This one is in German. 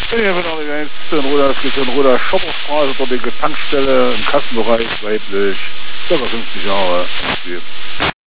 Hier wird noch eins, das geht in Roder Schopperstraße, dort die Tankstelle im Kassenbereich, weiblich, ca. 50 Jahre.